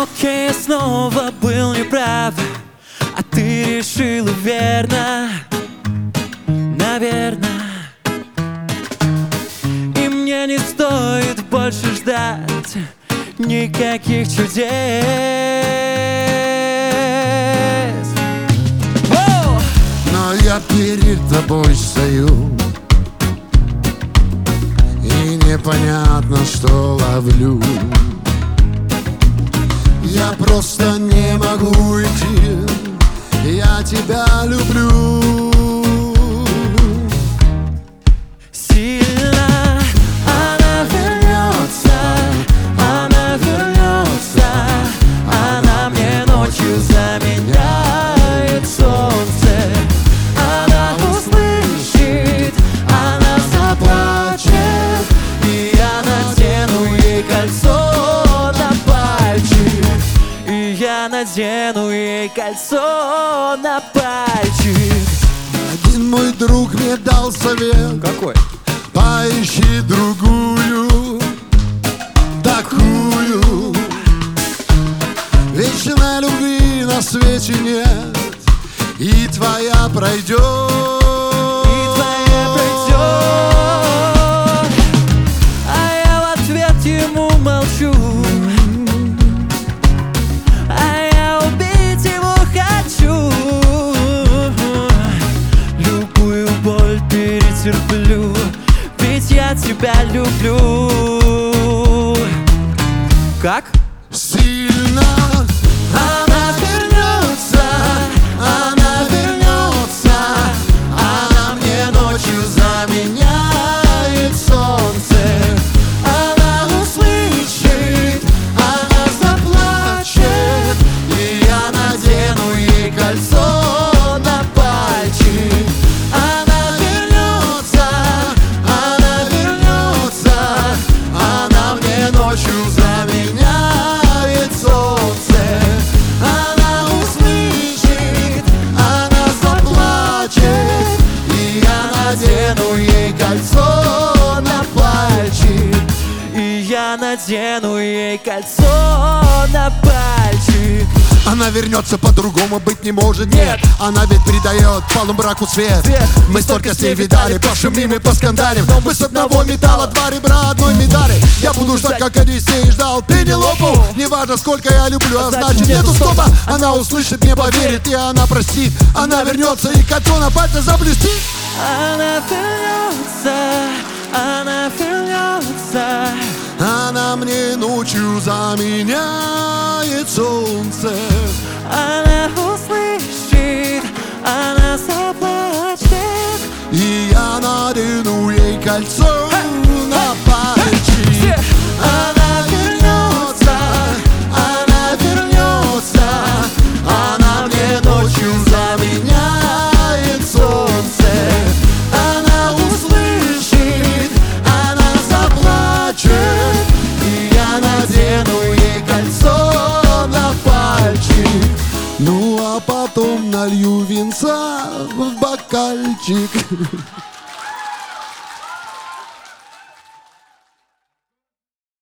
Окей, я снова был неправ, а ты решила верно, наверно. И мне не стоит больше ждать никаких чудес. Но я перед тобой стою, и непонятно, что ловлю. Я просто не могу идти, я тебя люблю. Сильно она вернется, она вернется. Она мне ночью заменяет солнце. Она услышит, она заплачет, и я надену ей кольцо на пальчик. И я надену ей кольцо на пальчик. Один мой друг мне дал совет: Какой? поищи другую, такую. Вечной любви на свете нет, и твоя пройдет. И твоя пройдет. А я в ответ ему молчу, а я убить его хочу. Любую боль перетерплю, ведь я тебя люблю. Как? Сильно Она вернется, она вернется. Она мне ночью заменяет солнце. Она услышит, она заплачет, и я надену ей кольцо на пальчик. Она вернется, она вернется. Она мне ночью заменяет солнце. Она услышит, она заплачет, и я надену ей кольцо на пальчик. И я надену ей кольцо на пальчик. она вернется, по-другому быть не может. Нет, она ведь придает полумраку свет. Мы столько с ней видали, пошумим и поскандалим, но мы с одного металла, два ребра одной медали. Я буду ждать, как Одиссей ждал Пенелопу. Неважно, сколько я люблю, а значит нету стопа. Она услышит, мне поверит, и она простит. Она вернется, и кольцо на пальце заблестит. Она вернется, она вернется. Она мне ночью заменяет солнце. Она услышит, она заплачет, и я надену ей кольцо на пальчик. Она вернется, она вернется. Она мне ночью заменяет солнце. Она услышит, она заплачет, и я надену ей кольцо на пальчик. Ну а потом налью винца в бокальчик.